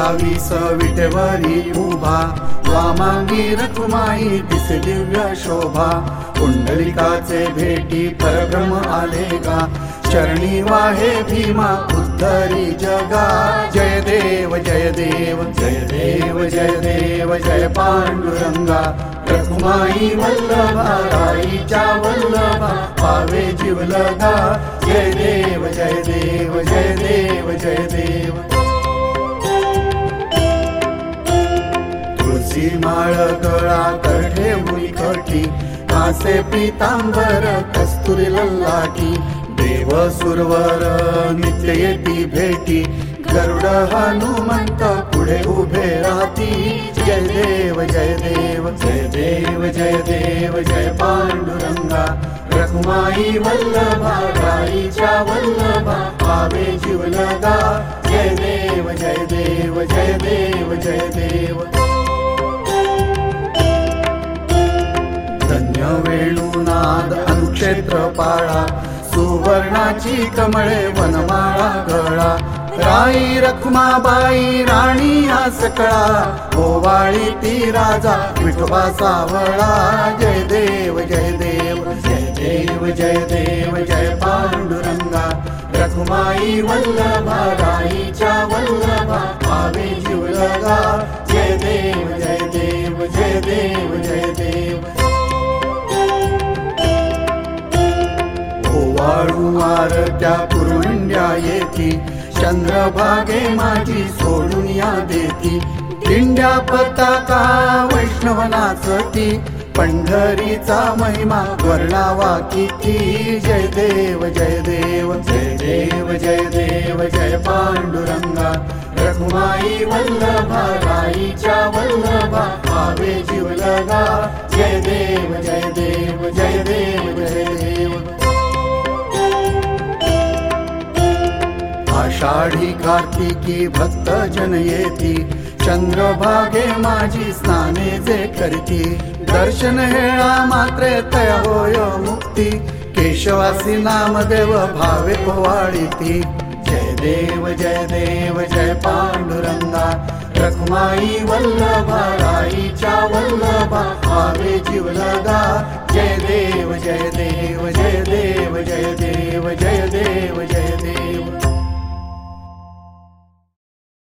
22 विटेवरी उभा, वामांगी रखुमाई दिसे दिव्य शोभा. पुंडलिकाचे भेटी परब्रह्म आले गा, चरणी वाहे भीमा उद्धरी जगा. जय देव जय देव जय देव जय देव जय पांडुरंगा. रखुमाई वल्लभा राईच्या वल्लभा, पावे जीवलगा. जय देव जय देव जय देव जय देव. तुळशी माळ गळात ठेवून कटी, कासे पीतांबर कस्तुरी ललाटी. देव सुरवर नित्य येती भेटी, गरुड हनुमंत पुढे उभे राहती. जय देव जय देव जय देव जय देव जय पांडुरंगा. रखुमाई वल्लभा राईच्या वल्लभा, पावे जीवलगा. जय देव जय देव जय देव जय देव. धन्य वेणुनाद अनुक्षेत्र पाळा, सुवर्णाची कमळे वनमाळा गळा. राई रखुमाबाई राणी या सकळा, ओवाळी ती राजा विठोबा सावळा. जय देव जय देव जय देव जय देव जय पांडुरंगा. रखुमाई वल्लभा राईच्या वल्लभा, पावे जीवलगा. जय देव जय देव जय देव जय देव. ओवाळू आरत्या कुरुंड्या येती, चंद्रभागे माझी सोडून या देती. दिंड्या पताका वैष्णव नाचती, पंढरीचा महिमा वर्णावा किती. जय देव जय देव जय देव जय देव जय पांडुरंगा. रखुमाई वल्लभा राईच्या वल्लभा, पावे जीवलगा. जय देव जय देव जय देव जय देव. आषाढी कार्तिकी भक्त जन येती, चंद्रभागे माझी स्नाने जे करती. दर्शन हेळा मात्रे तय होय मुक्ती, केशवासी नामदेव भावे पोवाळीती. जय देव जय पांडुरंगा. रखुमाई वल्लभा राईच्या वल्लभा, पावे जीवलगा. जय देव जय देव जय देव जय देव जय देव जय देव.